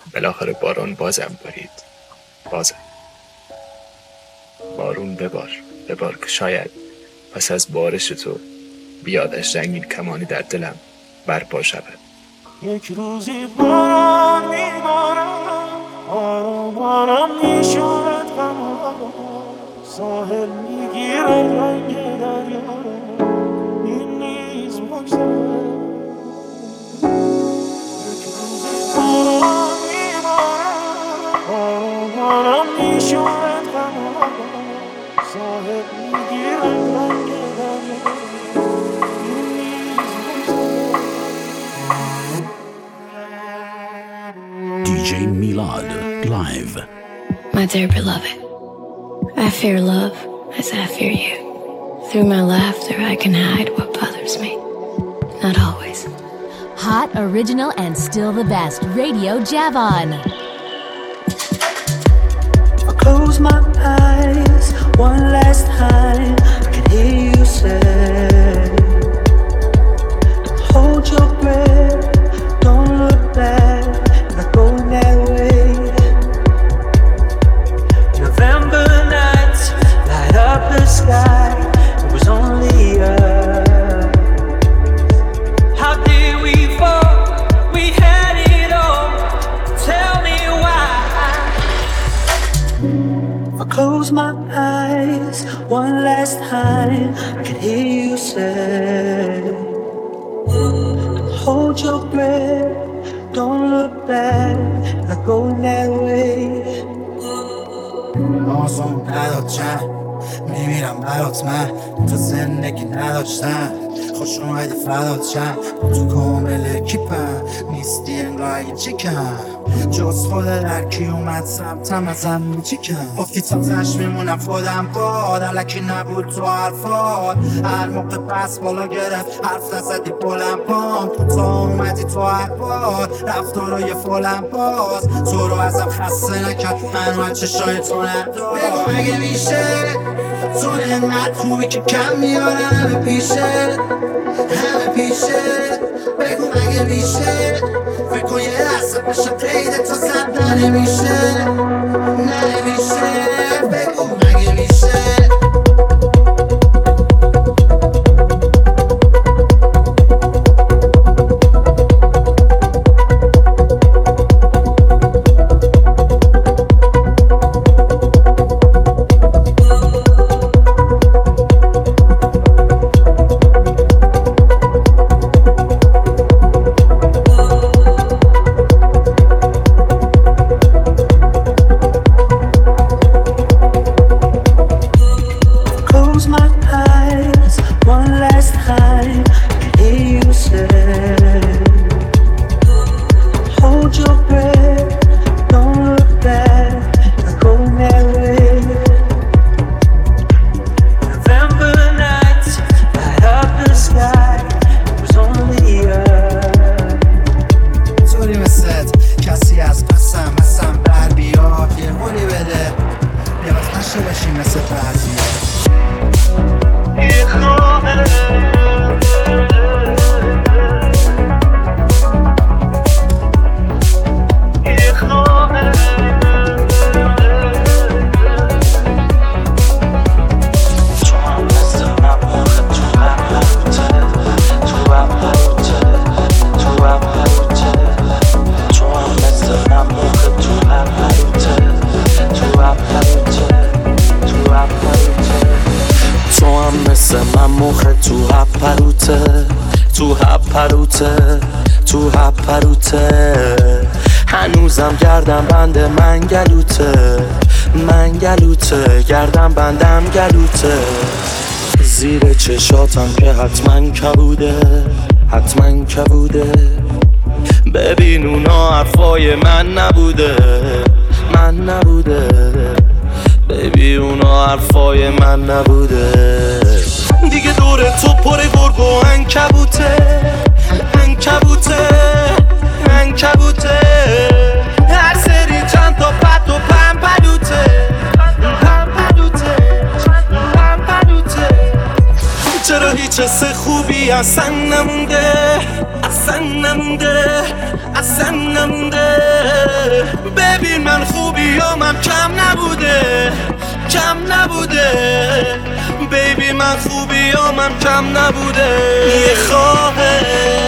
بالاخره باران بازم بارید. بازم بارون ببار که شاید پس از بارش تو بیادش رنگین کمانی در دلم برپا شود. یک روزی باران میبارم، آرام میشود غم، ساحل میگیرد رنگ دریا، این نیز بگذرد. یک روزی باران میبارم، آرام میشود غم، ساحل میگیرد رنگ دریا، این نیز بگذرد. DJ Milad live. My dear beloved, I fear love as I fear you. Through my laughter I can hide what bothers me. Not always. Hot, original, and still the best. Radio Javon. I close my eyes one last time, I can hear you say, hold your breath, don't look back, not going that way. November nights light up the sky, it was only us. How did we fall? We had it all, tell me why. I close my eyes one last time, I can hear you say, hold your breath, don't look back, not going that way. آزم نداد چند میمیرم برات من تو زندگی نداشتم خوش اومدی فدات چند تو کامل کیپم نیستی انگار یه چیکم جز خود درکی اومد سمتم ازم میچیکم گفتی تا تش میمونم خودم باد علکی نبود تو حرفات هر موقع پس بالا گرفت حرف نزدی بلند پام تو تا اومدی تو حرفات رفتارای فلم باز تو رو ازم خسته نکرد منو از چشای تو ندار بگو مگه میشه تو انقدر خوبی که کم میارن همه پیشه بگو مگه میشه فکر کن یه لحظه بشه قید تو زد نمیشه بگو مگه میشه تو هپروته هنوزم گردم بند منگلوته گردم بندم گلوته زیر چشاتم که حتما کبوده ببین اونا حرفای من نبوده ببین اونا حرفای من نبوده دیگه دور تو پر گرگ و عنکبوته هر سری چند تا پت و پمپلوته چرا هیچ حس خوبی اصلا نمونده من خوبیامم کم نبوده کم نبوده بیبی من خوبیامم کم نبوده یه خواهش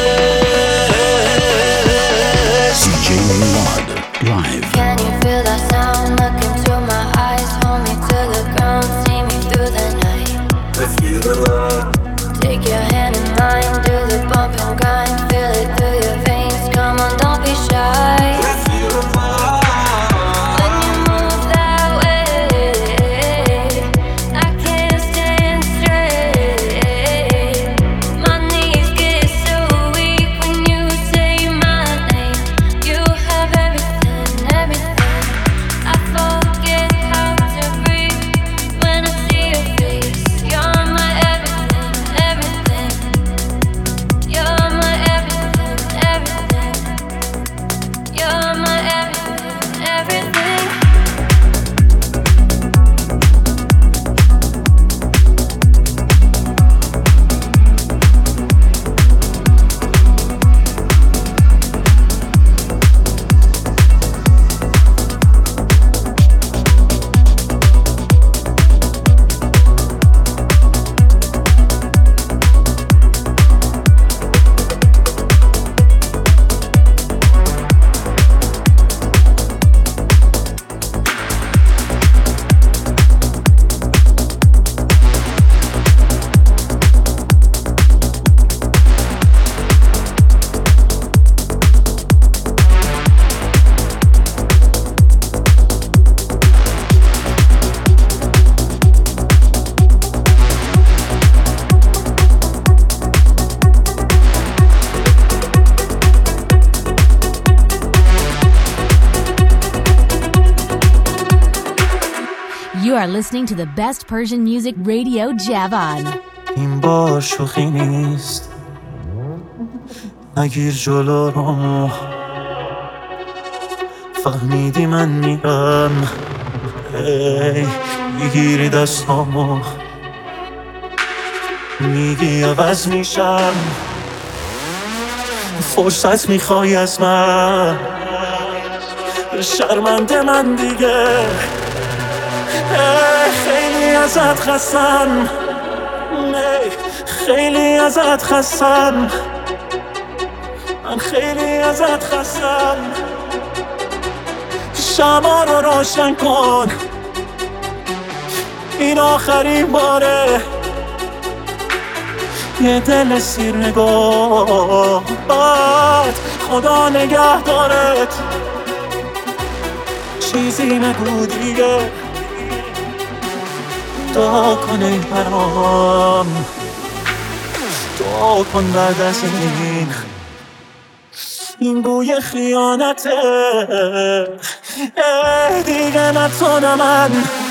DJ Milad live. Can you feel that sound? Look into my eyes, hold me to the ground, see me through the night. Take your hand in mine, do the bump and grind, feel it through your veins. Come on, don't be shy. When you move that way, I can't stand straight. My knees get so weak when you say my name. You have everything, everything. I forget how to breathe when I see your face. You're my everything, everything. You're my everything, everything. You're my everything, everything. You are listening to the best Persian music radio, Javan. این با شوخی نیست نگیر جلو رو فهمیدی من میرم میگیری دستامو میگی عوض میشم فرصت میخوای از من شرمنده من دیگه خیلی ازت خستم خیلی ازت خستم من خیلی ازت خستم شمع رو روشن کن این آخرین باره یه دل سیر نگاه باد خدا نگه دارت چیزی نگو دیگه دعا کن ای برام دعا کن بعد از این بوی خیانته دیگه نتونه من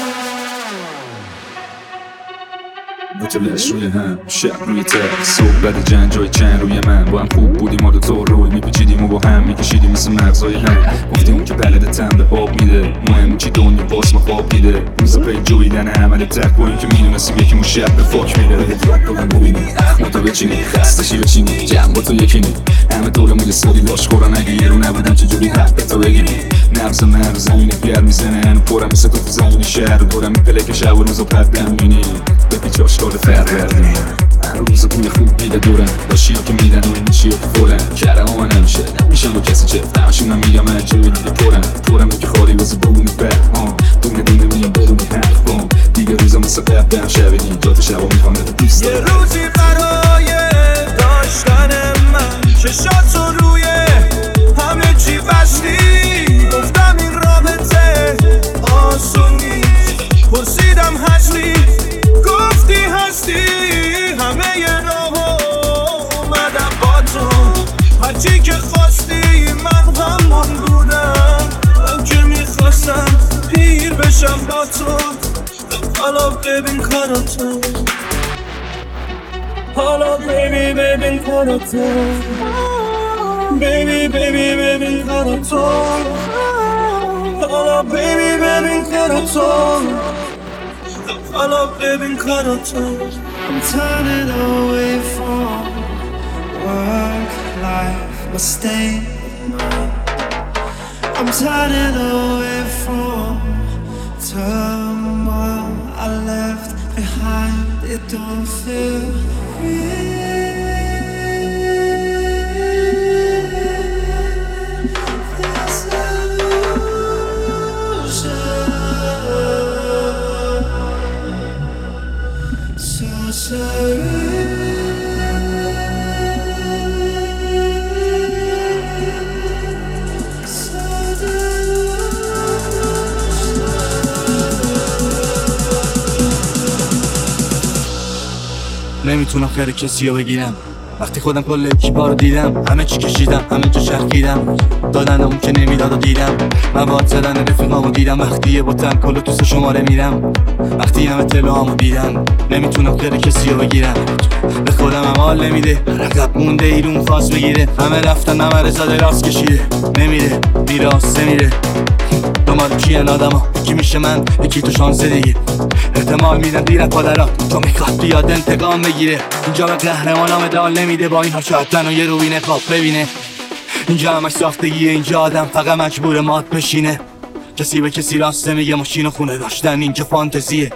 متلش روی هم شب روی تر صحبت جنگ جای چند روی من با هم خوب بودیم ما دوتا روی میپیچیدیم و با هم میکشیدیم مثل مغزای هم گفتیم اون که بلده تن به آب میده مهم چی دنیا باس ما خواب دیده روزا پی جویدن عمل تک با این که میدونستیم یکی مو شب به فاک میده بهت رو هم ببینی اخماتو بچینی خستشی بچینی جمع با تو یکینی همه دورمون یه سری لاش خورن اگه یه رو نبودم چجوری حق به تو بگیری نبز من رو زمینه گر میزنه هنو پرم مثل تو زمین شهر دورم میپلک شب و روزا پد نمینی بپیچ آشکار فرقردی هر روز بوی خوب میده دورم با شیا که میدن و این چیا که فورم کرم ها من نمیشه نمیشم با کسی چه همشون هم میگم من جوی دیگه پرم که خالی واسه بونی بر دونه دونه میام بدونی حرف بام دیگه روزا مثل قبلم شبینی جات شبا میخوام دوست یه روزی برای داشتن من چشاتو روی همه چی بستی گفتم این رابطه آسون نیست پرسیدم هستی گفتی هستی همه ی راه اومدم با تو هرچی که خواستی من همون بودم من که میخواستم پیر بشم با تو حالا ببین کاراتو حالا بیبی ببین کاراتو بیبی بیبی ببین کاراتو حالا بیبی ببین کاراتو حالا ببین کاراتو I'm turning away from work life but stay with mine I'm turning away from turmoil I left behind. It don't feel real. This illusion, so surreal. نمیتونم خیر کسی رو بگیرم وقتی خودم کل اکیپا رو دیدم. همه چی کشیدم، همه جا چرخیدم، دادن اون که نمیداد و دیدم. مواد زدن رفیقامو دیدم، وقتی یه بوتن کلو تو 3 شماره میرم. وقتی همه تلوامو دیدم نمیتونم خیر کسی رو بگیرم. به خودم هم حال نمیده، رقب مونده ایرون خواست بگیره. همه رفتن همه زاده راست کشیده، نمیره میراست نمیره. دنبال کیان آدما، یکی میشه من یکی تو شانس دیگه. احتمال میدم دیرم پادرات چون میخواد بیاد انتقام بگیره. اینجا به قهرمانا مدال نمیده، با این ها شاید تنو یه روبین خواب ببینه. اینجا همش ساختگیه، اینجا آدم فقط مجبور مات بشینه. کسی به کسی راست میگه، ماشین و خونه داشتن اینجا فانتزیه.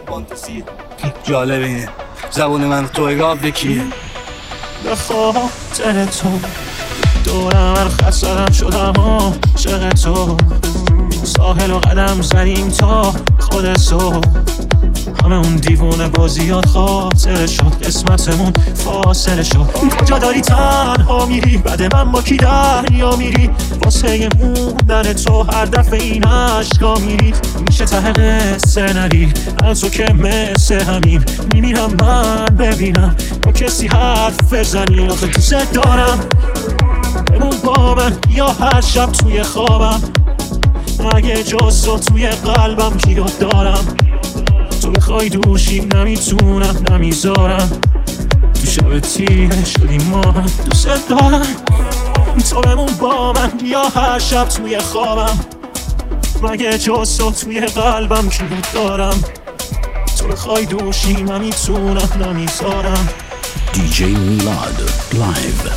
جالب اینه زبون من تو اگاب کیه. به خاطر تو دورم هر خسرم شدم عاشق تو. ساحل و قدم زدیم تا خود صبح. همه اون دیوونه بازیات خاطر شد، قسمتمون فاصله شد. کجا داری تنها میری؟ بعد من با کی دریا میری؟ واسه موندن تو هر دفعه این عشقا میری. میشه ته قصه نری از تو که مثل همین میمیرم من ببینم با کسی حرف بزنی. آخه دوست دارم بمون با من یا هر شب توی خوابم. اگه جز تو توی قلبم کیو دارم. تو بخوای دوشی نمیتونم نمیذارم. تو شب تیره شدیم ما هم دوست دارم. تو بمون با من یا هر شب توی خوابم. مگه جز تو توی قلبم کیو دارم. تو بخوای دوشی نمیتونم نمیذارم. DJ Milad live.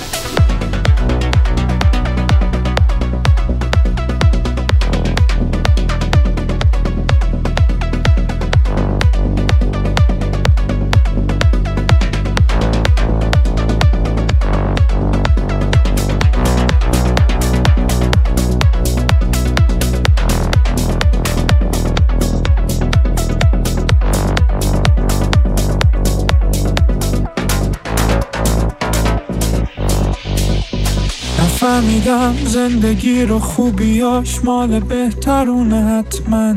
فهمیدم زندگی رو خوبیاش مال بهترونه حتما.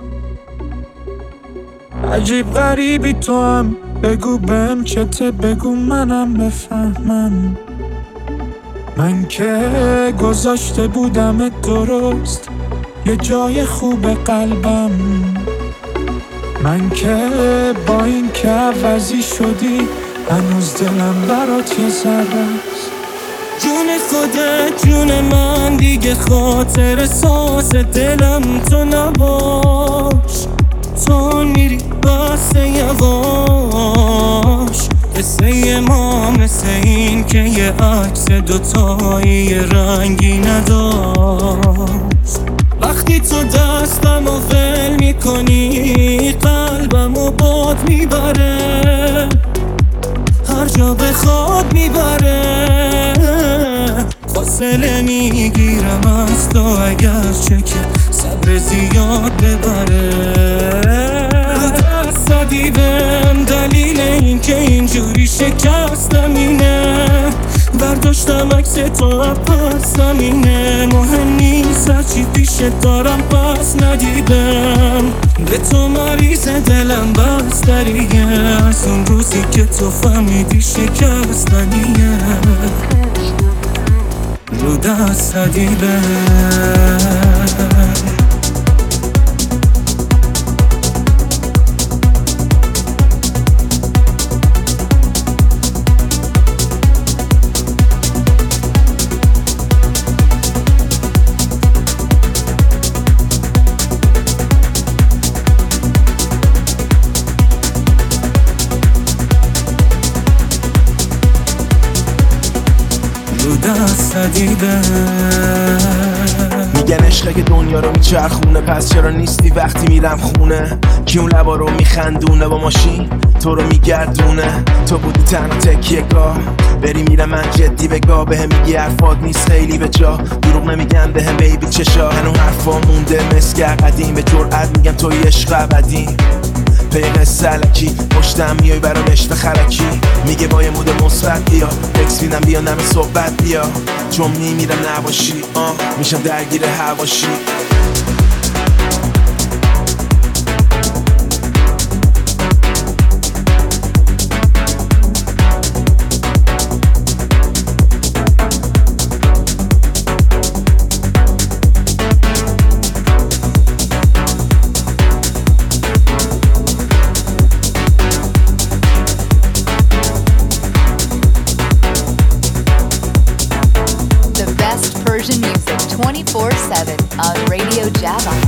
عجیب غریبی تو هم، بگو بهم چته، بگو منم بفهمم. من که گذاشته بودم درست یه جای خوب قلبم. من که با این که عوضی شدی هنوز دلم برات یه ذره. جون خودت جون من دیگه خاطر ساز دلم تو نباش. تو میری بسته یواش. قصه ما مثل این که یه عکس دوتایی رنگی نداشت. وقتی تو دستم و ول میکنی قلبم و باد میبره. هر جا بخواد میبره. فاصله میگیرم از تو اگرچه که صبر زیاد ببره. دست دادی بهم دلیل این که اینجوری شکستم اینه. برداشتم عکس تو پس اینه. مهم نیست هرچی پیشت دارم پس ندیدم. به تو مریض دلم بستریه. از اون روزی که تو فهمیدی شکستنیه. رو دست دادی بهم. میگه میگن عشقه که دنیا رو میچرخونه، پس چرا نیستی وقتی میرم خونه؟ کی اون لبا رو میخندونه با ماشین تو رو میگردونه؟ تو بودی تنها تکیه گاه، بری میرم من جدی بگاه، بهم میگی حرفات نیست خیلی به جا، دروغ نمیگن بهم بیبی چشا، هنو حرفا مونده مسک قدیم، به جرئت میگم توی عشق ابدی، پیغ سلکی پشتم میای برا رشته خلکی، میگه با یه مود مثبت بیا، تکس میدم بیا نمی صحبت بیا، چون میمیرم نباشی میشم درگیر هواشی. Persian music 24/7 on Radio Java.